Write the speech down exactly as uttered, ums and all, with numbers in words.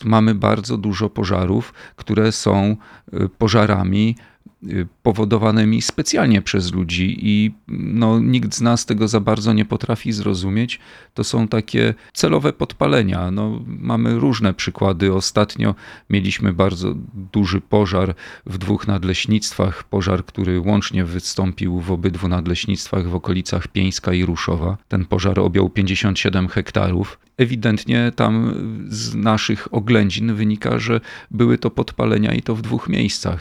Mamy bardzo dużo pożarów, które są pożarami powodowanymi specjalnie przez ludzi i no, nikt z nas tego za bardzo nie potrafi zrozumieć. To są takie celowe podpalenia. No, mamy różne przykłady. Ostatnio mieliśmy bardzo duży pożar w dwóch nadleśnictwach. Pożar, który łącznie wystąpił w obydwu nadleśnictwach w okolicach Pieńska i Ruszowa. Ten pożar objął pięćdziesiąt siedem hektarów. Ewidentnie tam z naszych oględzin wynika, że były to podpalenia i to w dwóch miejscach.